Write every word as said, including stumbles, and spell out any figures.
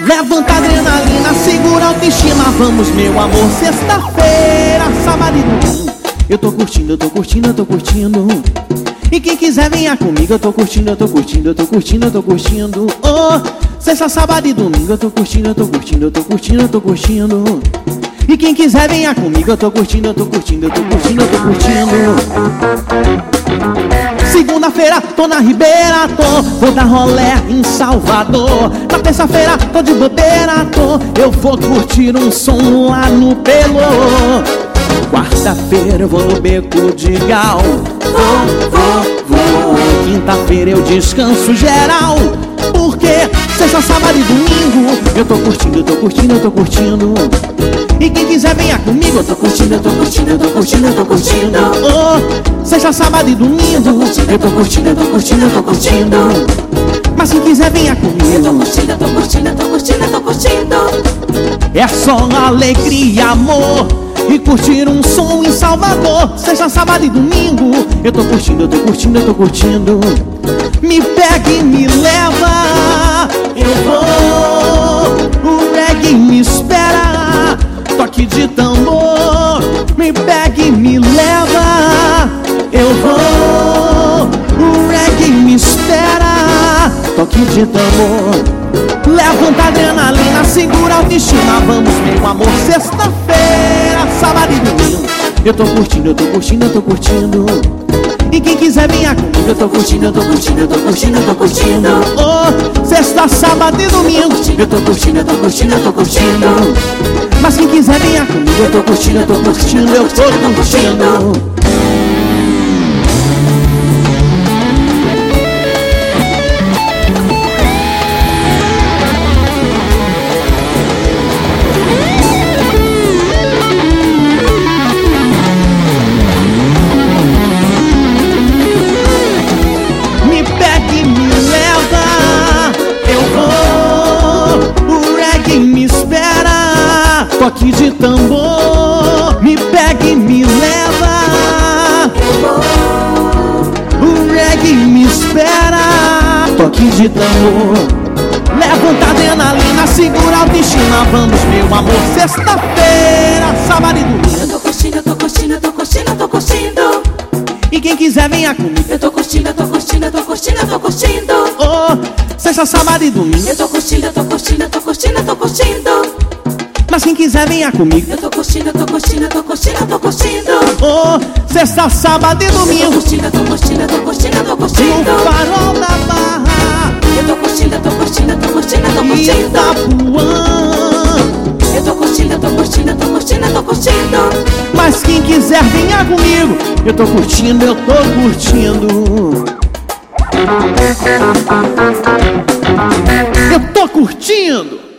Levanta a adrenalina, segura a autoestima. Vamos, meu amor, sexta-feira, sábado e domingo. Eu tô curtindo, eu tô curtindo, eu tô curtindo. E quem quiser venha comigo. Eu tô curtindo, eu tô curtindo, eu tô curtindo, eu tô curtindo. Oh, sexta, sábado e domingo. Eu tô curtindo, eu tô curtindo, eu tô curtindo, eu tô curtindo. E quem quiser venha comigo. Eu tô curtindo, eu tô curtindo, eu tô curtindo, eu tô curtindo. Segunda-feira tô na Ribeira, tô, vou dar rolé em Salvador. Na terça-feira tô de bobeira, tô, eu vou curtir um som lá no Pelô. Quarta-feira eu vou no Beco de Gal. Vou, vou, vou. Quinta-feira eu descanso geral. Porque sexta, sábado e domingo eu tô curtindo, eu tô curtindo, eu tô curtindo. E quem quiser venha comigo. Eu tô curtindo, eu tô curtindo, eu tô curtindo, eu tô curtindo. Oh, sexta, sábado e domingo eu tô curtindo, eu tô curtindo, eu tô curtindo. Mas quem quiser venha comigo. Eu tô curtindo, eu tô curtindo, eu tô curtindo, eu tô curtindo. É só alegria, amor, e curtir um som em Salvador. Sexta, sábado e domingo eu tô curtindo, eu tô curtindo, eu tô curtindo. Me pega e me leva, eu vou. O reggae me espera, toque de tambor. Me pega e me leva, eu vou. O reggae me espera, toque de tambor. Levanta a adrenalina, segura a autoestima. Vamos, meu amor, sexta-feira, sábado e domingo. Eu tô curtindo, eu tô curtindo, eu tô curtindo. E quem quiser venha comigo. Eu tô curtindo, eu tô curtindo, eu tô curtindo, eu tô curtindo. Oh, sexta, sábado e domingo eu tô curtindo, eu tô curtindo, eu tô curtindo. Mas quem quiser venha comigo. Eu tô curtindo, eu tô curtindo, eu tô curtindo. Toque de tambor, me pega e me leva. O reggae me espera, toque de tambor. Levanta a adrenalina, segura a autoestima. Vamos, meu amor, sexta-feira, sábado e domingo. Eu tô curtindo, eu tô curtindo, eu tô curtindo, eu tô curtindo. E quem quiser venha comigo. Eu tô curtindo, eu tô curtindo, eu tô curtindo, eu tô curtindo. Oh, sexta, sábado e domingo eu tô curtindo, eu tô curtindo, eu tô curtindo, eu tô curtindo. Mas quem quiser venha comigo. Eu tô curtindo, eu tô curtindo, eu tô curtindo, eu tô curtindo. Oh, sexta, sábado e domingo eu tô curtindo, eu tô curtindo, eu tô curtindo, eu tô curtindo. No Farol da Barra eu tô curtindo, eu tô curtindo, eu tô curtindo, eu tô curtindo. Itapuã eu tô curtindo, eu tô curtindo, eu tô curtindo, eu tô curtindo. Mas quem quiser venha comigo. Eu tô curtindo, eu tô curtindo. Eu tô curtindo.